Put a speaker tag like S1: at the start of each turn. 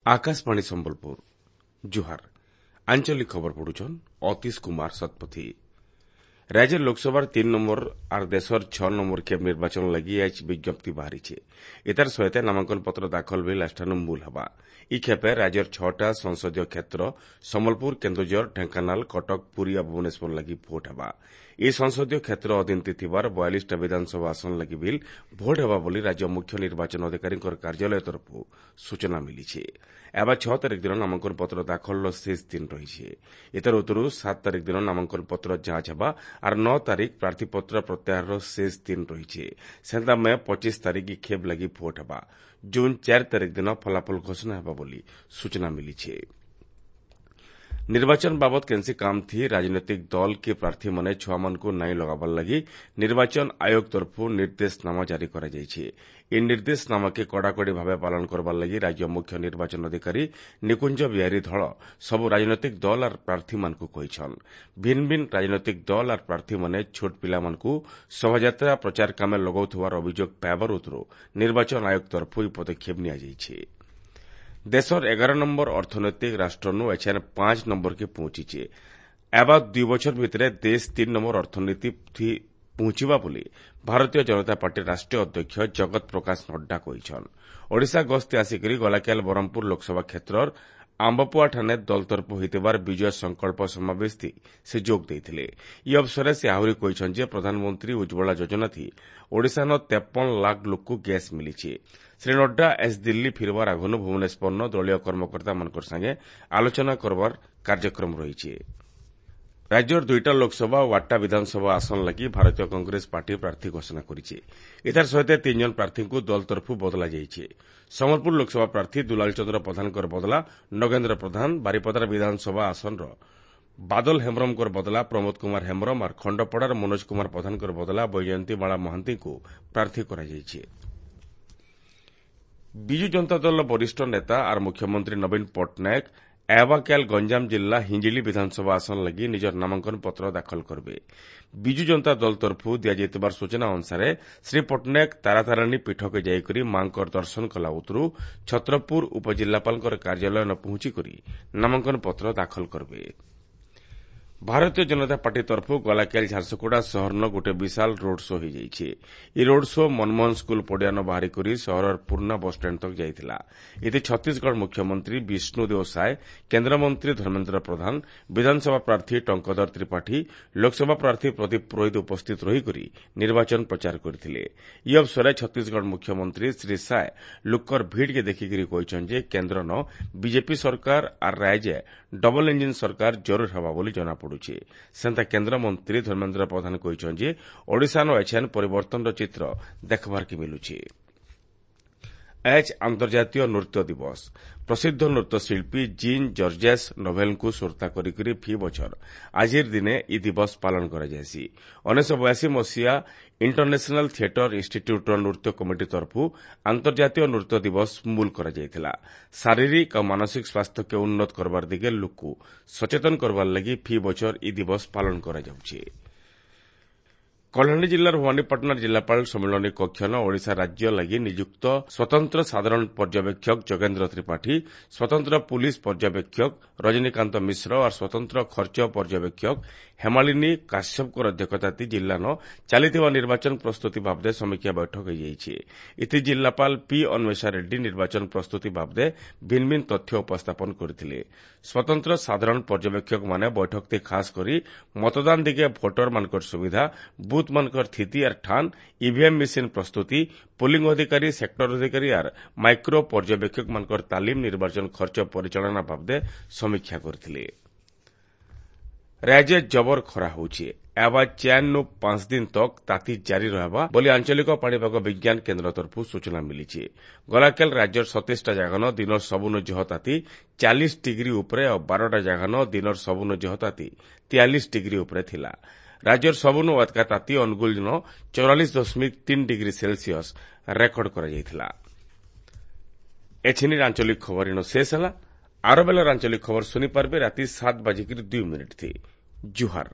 S1: आकाशवाणी संबलपुर जुहार आंचलिक खबर पढ़ुछन अतीश कुमार शतपथी। राज्य लोकसभा 3 नंबर और देशर 6 नंबर खेप निर्वाचन लगी आज विज्ञप्ति बाहरी इतार सहित नामांकन पत्र दाखल भी लास्टानु मूल हवा। इ खेपे राज्यर 6टा संसदीय क्षेत्र संबलपुर केन्दुझर ढेंकानाल कटक पुरी और भुवनेश्वर लगी भोट हवा। इ संसदीय क्षेत्र अधीन थिबार 42टा विधानसभा आसन लगी बिल भोट हवा बोली राज्य मुख्य निर्वाचन अधिकारी कार्यालय तरफ सूचना मिली। एवं 6 तारिख दिन नामांकन पत्र दाखल शेष दिन रही। इतर उत्तर 7 तारिख दिन नामांकन पत्र जांच हवा और 9 तारिख प्रार्थीपत्र प्रत्याहार शेष दिन रही। सेंता में 25 तारिख खेप लगी भोट हवा। जून 4 तारिख दिन फलाफल घोषणा हवा बोली सूचना मिली। निर्वाचन बाबद केनसी काम थी राजनीतिक दल के प्रार्थी माने छुआ मन को नाई लगाबार लगी निर्वाचन आयोग तरफ निर्देशनामा जारी करा जायछि। इ निर्देशनामा के कड़ाकड़ी भाव पालन करबार लगी राज्य मुख्य निर्वाचन अधिकारी निकुंज बिहारी धल सब राजनीतिक दल और प्रार्थी मान को कहिछन। भिन्न भिन्न राजनीतिक दल और प्रार्थी माने छोट पिला मान को शोभायात्रा प्रचार कामे लगाउथवार अभियोग पाइबार उतरो निर्वाचन आयोग तरफ इ पदक्षेप निया जायछि। देशर 11 नंबर अर्थनैतिक राष्ट्रनु एछान 5 नंबर के पहुंची। एवं 2 बछर भितर देश 3 नंबर अर्थनीति पहुंचवा बोली भारतीय जनता पार्टी राष्ट्रीय अध्यक्ष जगत प्रकाश नड्डा कहिछन। ओडिशा गस्ती आसिकरी गलाकेल बरहमपुर लोकसभा क्षेत्रर आंबपुआ ठाने दल तरफ होइतिबार विजय संकल्प समावेश थी से जोग देइथिले। इ अवसर से आहुरी कहिछन जे प्रधानमंत्री उज्ज्वला योजना थी ओडिशा न 53 लाख लोक को गैस मिली। श्री नड्डा एस दिल्ली फिरबार आगनु भुवनेश्वर दलीय कर्मकर्ता मानकर संगे आलोचना करबार कार्यक्रम रही। राज्यर 2टा लोकसभा और 8टा विधानसभा आसन लगी भारतीय कांग्रेस पार्टी प्रार्थी घोषणा करिछि। इतार सहित 3 जन प्रार्थी को दल तरफ बदला जाइछि। संबलपुर लोकसभा प्रार्थी दुलाल चंद्र प्रधान बदला नगेन्द्र प्रधान, बारिपदार विधानसभा आसन बादल हेम्ब्रम बदला प्रमोद कुमार हेम्ब्रम और खंडपड़ार मनोज कुमार प्रधान बदला बैजयंती माला महांती को प्रार्थी करा जाइछि। विजु जनता दल वरिष्ठ नेता और मुख्यमंत्री नवीन पट्टनायक एवाक्याल गंजाम जिला हिंजिली विधानसभा आसन लगी निजर नामांकन पत्र दाखल करबे। विजु जनता दल तरफ दिया सूचना अनुसार श्री पट्टनायक तारातारिणी पीठ के जाइकरी मांकर दर्शन कला उतरू छत्रपुर उपजिल्लापाल कार्यालय न पहुंची नामांकन पत्र दाखल करबे। भारतीय जनता पार्टी तरफ गलाकेल झारसुगुड़ा सहर न गोटे विशाल रोड शो हो जाइए। इ रोड शो मनमोहन स्कूल पड़ियान बाहरी करी सहर पूर्णा बस स्टैंड तक जाइथिला। इति छत्तीसगढ़ मुख्यमंत्री विष्णुदेव साय, केन्द्र मंत्री धर्मेन्द्र प्रधान, विधानसभा प्रार्थी टंकधर त्रिपाठी, लोकसभा प्रार्थी प्रदीप पुरोहित उपस्थित रही निर्वाचन प्रचार करथिले। इ अवसर छत्तीसगढ़ मुख्यमंत्री श्री साय लोकर भीड़ के देखिकरी कहिछन जे केन्द्र न बीजेपी सरकार और राज्य डबल इंजिन सरकार जरूर हवा बोली जना पड़ुछि। सेंता केन्द्र मंत्री धर्मेन्द्र प्रधान कहिछन जे ओडिशा न एछान परिवर्तन चित्र देखबार के मिलुछि। आज अंतर्जातीय नृत्य दिवस। प्रसिद्ध नृत्य शिल्पी जीन जर्जेस नोवेल को श्रोता करी फी बछर आजिर दिने इ दिवस पालन करा जायसी। 1982 मसीहा इंटरनेशनल थिएटर इंस्टीट्यूट नृत्य कमिटी तरफ अंतर्जातीय नृत्य दिवस मूल करा जायथिला। शारीरिक और मानसिक स्वास्थ्य के उन्नत करबार दिगे लोक को सचेतन करबार लगी फी बछर इ दिवस पालन करा जाउछि। कलाहांडी जिल्लार भवानीपाटना जिलापाल सम्मेलन कक्ष न ओडिशा राज्य लगी नियुक्त स्वतंत्र साधारण पर्यवेक्षक जोगेन्द्र त्रिपाठी, स्वतंत्र पुलिस पर्यवेक्षक रजनीकांत मिश्र और स्वतंत्र खर्च पर्यवेक्षक हेमालिनी काश्यप अध्यक्षता जिला न चलिथिबा निर्वाचन प्रस्तुति बाबदे समीक्षा बैठक होइछि। इति जिलापाल पी अन्वेषा रेड्डी निर्वाचन प्रस्तुति बाबदे भिन्न भिन्न तथ्य उपस्थापन करथिले। स्वतंत्र साधारण पर्यवेक्षक माने बैठक ते खास करी मतदान दिगे भोटर मानकर सुविधा, बूथ मानकर स्थिति और ठान, ईवीएम मशीन प्रस्तुति, पोलिंग अधिकारी, सेक्टर अधिकारी और माइक्रो पर्यवेक्षक मानकर तालीम, निर्वाचन खर्च परिचालना बाबदे समीक्षा करथिले। राज्य जबर खरा होउछि। एवं 4 दिन तक ताती जारी रहबा बोली आंचलिक पाणीपाग विज्ञान केन्द्र तरफ सूचना मिली। गलाकेल राज्यर 27टा जगह दिन सबुन जह ताती 40 डिग्री उपरे और 12टा जगह दिन सबुन जह ताती 43 डिग्री उपरे थिला। राज्यर सबुन अतका ताती अनुगुल दिन 44.3 डिग्री सेल्सियस रेकर्ड करा जायथिला। एछिनी आंचलिक खबर इन शेष हला। आर बेलार आंचलिक खबर सुनी पारबे राति 7:02 थी। जुहार।